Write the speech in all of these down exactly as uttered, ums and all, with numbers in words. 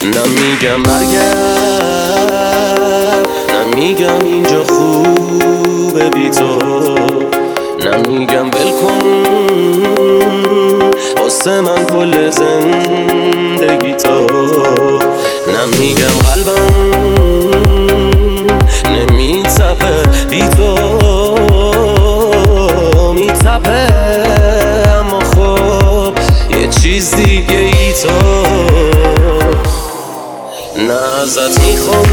نمیگم برگرد، نمیگم اینجا خوبه بی تو، نمیگم ول کن واسه من کل زندگی تو، نمیگم قلبم نمیتپه بی تو میتپه، اما خب یه چیز دیگه ای تو. نه ازت میخوام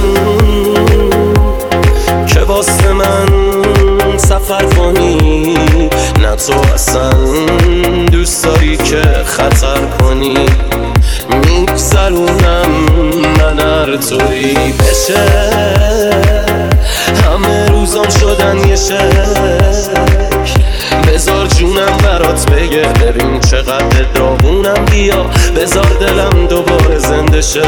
که واسه من سفر کنی، نه تو اصلا دوست داری که خطر کنی، میگذرونم من هر طوری بشه، همه روزام شدن یه شک، بذار جونم برات بگه ببین چقدر داغونم، بیا بذار دلم دوباره زنده شه.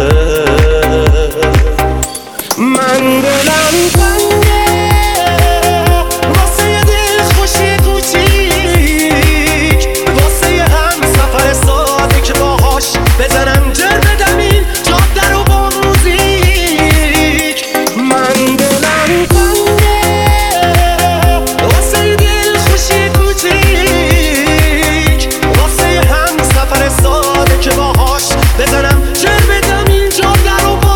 من دلم تنگه واسه یه دل خوشی کوچیک، واسه یه هم سفر ساده که باهاش بزنم جر بدم این جاده رو با موزیک. من دلم تنگه واسه یه دل خوشی کوچیک، واسه یه هم سفر ساده که باهاش بزنم جر بدم این جاده رو با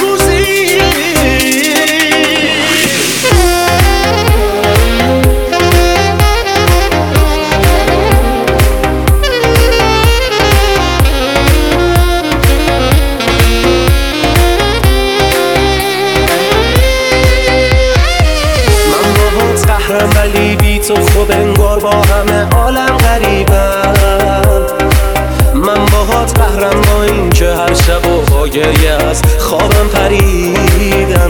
ولی بی تو خوب انگار با همه عالم غریبم. من باهات قهرم با این که هر شب و با گریه از خوابم پریدم،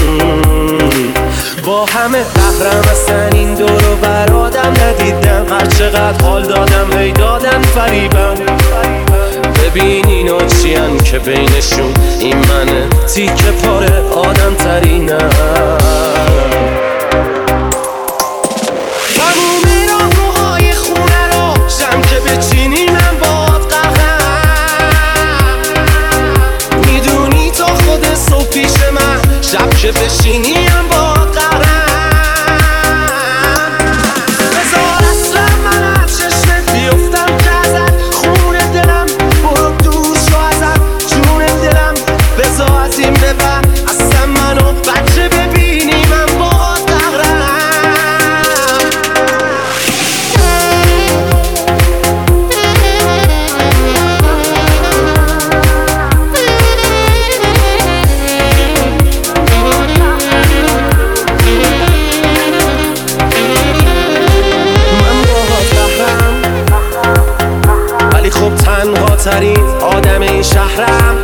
با همه قهرم اصلا این دور و بر آدم ندیدم، هر چقدر حال دادم هی دادم فریبم. ببین اینا چیان که بینشون این منه تیکه پاره آدم ترینم. شب که بشینیم با قرم، بذار اصلا من از چشمت بیفتم که ازت خون دلم، برو دور شو ازت جون دلم، بذار از این ببر اصلا منو بچه ببینی من با قرم. تنها ترین آدم این شهرم،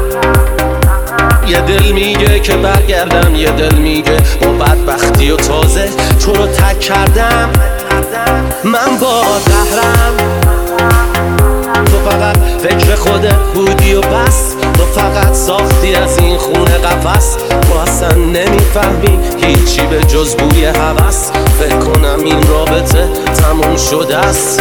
یه دل میگه که برگردم، یه دل میگه با بدبختی و تازه تو رو تک کردم. من با قهرم، تو فقط فکر خودت بودی و بس، تو فقط ساختی از این خونه قفس، تو اصلا نمیفهمی هیچی به جز بوی هوس، فکر کنم این رابطه تموم شده است.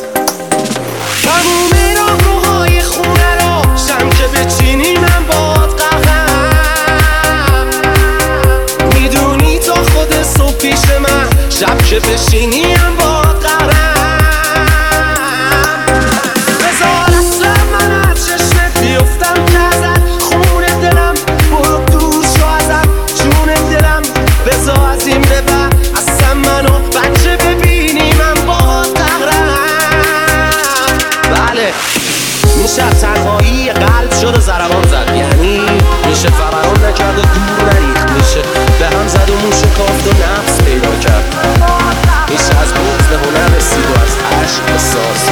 تموم راهروهای خونه رو شم که بچینی من باد قهرم، میدونی تا خود صبح پیش من، شب که بشینی من باد قهرم، بذار اصلا من از چشمت بیفتم که ازت خون دلم، برو دور شو ازت جون دلم، بذار از این ببر اصلا منو بچه ببینی من باد قهرم. بله میشه تنهایی قلب شد و ضربان زد، یعنی میشه فوران نکرد و دور نریخت، میشه به هم زد و موشه کافت و نفس پیدا کرد، میشه از بغض به هنر رسید و از عشق به ساز.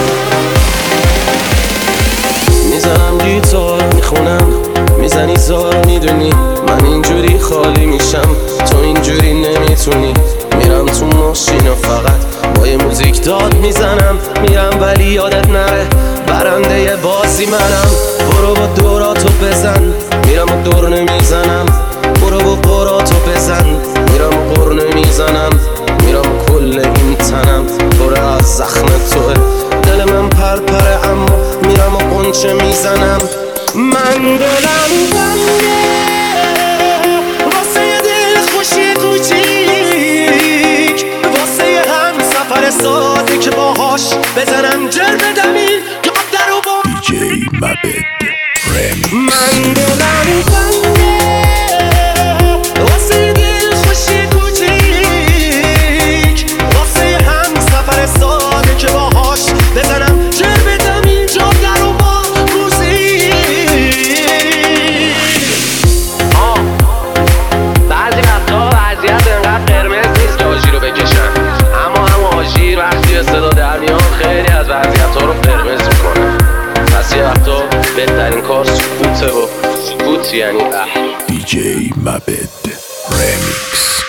میزنم گیتار میخونم، میزنی زار، میدونی من اینجوری خالی میشم، تو اینجوری نمیتونی. میرم تو ماشین و فقط با یه موزیک داد میزنم، میرم ولی یادت نره برنده بازی منم. برو با دوراتو بزن، میرم و دور نمیزنم، برو با قراتو بزن، میرم و قر نمیزنم، میرم و کل این تنم پر از زخم توه، دل من پرپره اما میرم و قنچه میزنم. من دلم تنگه واسه یه دل خوشی کوچیک، واسه یه هم سفر ساده که باهاش بزنم جر بدمین یا در و با دیجی مابد رمیکس. من دلم تنگه واسه یه دل خوشی کوچیک، واسه یه هم سفر ساده که باهاش بزنم جر بدم اینجا در و با موزیک. آه بعضی وقتا وضعیت انقدر قرمز نیست که آژیر رو بکشن، اما هم آژیر وقتی به صدا در میان خیلی از وضعیت ها رو قرمز میکنه. پس یه وقتا بهترین کار سکوته و سکوت یعنی اه. دیجی مابد رمیکس.